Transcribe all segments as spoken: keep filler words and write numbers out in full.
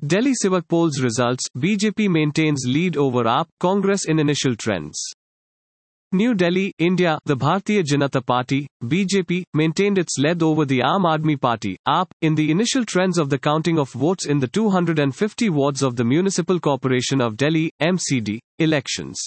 Delhi Civic polls results, B J P maintains lead over A P, Congress in initial trends. New Delhi, India, the Bharatiya Janata Party, B J P, maintained its lead over the Aam Aadmi Party, A P, in the initial trends of the counting of votes in the two hundred fifty wards of the Municipal Corporation of Delhi, M C D, elections.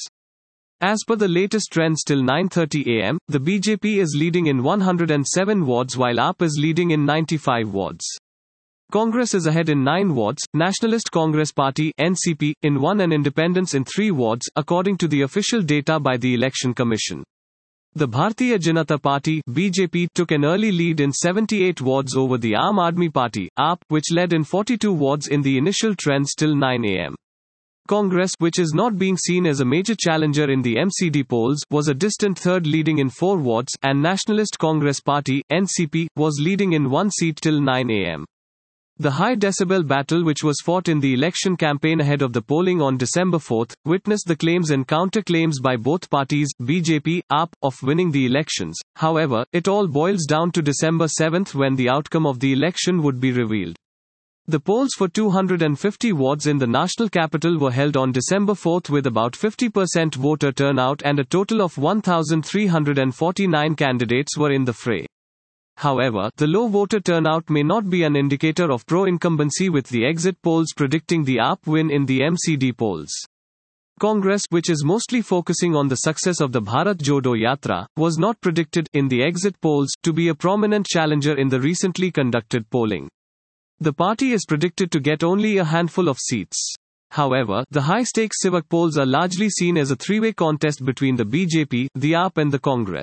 As per the latest trends till nine thirty a m, the B J P is leading in one hundred seven wards while A P is leading in ninety-five wards. Congress is ahead in nine wards, Nationalist Congress Party N C P in one and Independents in three wards, according to the official data by the Election Commission. The Bharatiya Janata Party B J P took an early lead in seventy-eight wards over the Aam Aadmi Party A P, which led in forty-two wards in the initial trends till nine a m. Congress, which is not being seen as a major challenger in the M C D polls, was a distant third leading in four wards, and Nationalist Congress Party N C P was leading in one seat till nine a m. The high decibel battle which was fought in the election campaign ahead of the polling on December fourth, witnessed the claims and counter-claims by both parties, B J P, A P, of winning the elections. However, it all boils down to December seventh when the outcome of the election would be revealed. The polls for two hundred fifty wards in the national capital were held on December fourth with about fifty percent voter turnout and a total of one thousand three hundred forty-nine candidates were in the fray. However, the low voter turnout may not be an indicator of pro-incumbency, with the exit polls predicting the A P win in the M C D polls. Congress, which is mostly focusing on the success of the Bharat Jodo Yatra, was not predicted, in the exit polls, to be a prominent challenger in the recently conducted polling. The party is predicted to get only a handful of seats. However, the high-stakes civic polls are largely seen as a three-way contest between the B J P, the A P and the Congress.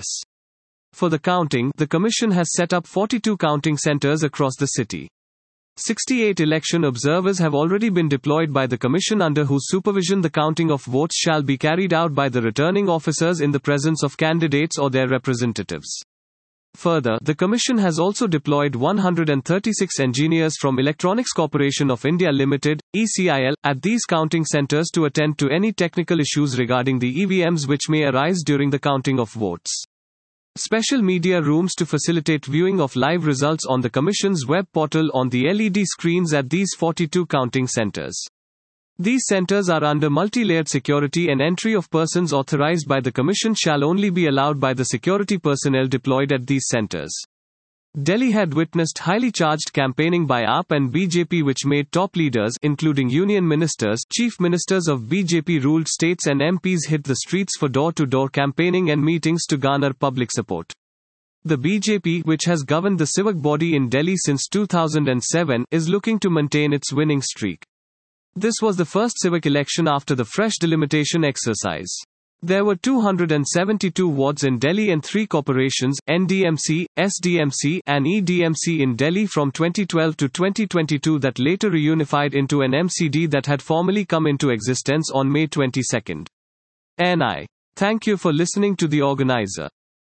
For the counting, the Commission has set up forty-two counting centers across the city. sixty-eight election observers have already been deployed by the Commission, under whose supervision the counting of votes shall be carried out by the returning officers in the presence of candidates or their representatives. Further, the Commission has also deployed one hundred thirty-six engineers from Electronics Corporation of India Limited, E C I L, at these counting centers to attend to any technical issues regarding the E V Ms which may arise during the counting of votes. Special media rooms to facilitate viewing of live results on the Commission's web portal on the L E D screens at these forty-two counting centers. These centers are under multi-layered security, and entry of persons authorized by the Commission shall only be allowed by the security personnel deployed at these centers. Delhi had witnessed highly charged campaigning by A P and B J P, which made top leaders, including union ministers, chief ministers of B J P-ruled states and M Ps, hit the streets for door-to-door campaigning and meetings to garner public support. The B J P, which has governed the civic body in Delhi since two thousand seven, is looking to maintain its winning streak. This was the first civic election after the fresh delimitation exercise. There were two hundred seventy-two wards in Delhi and three corporations, N D M C, S D M C, and E D M C in Delhi from twenty twelve to twenty twenty-two, that later reunified into an M C D that had formally come into existence on May twenty-second. N I. Thank you for listening to the organizer.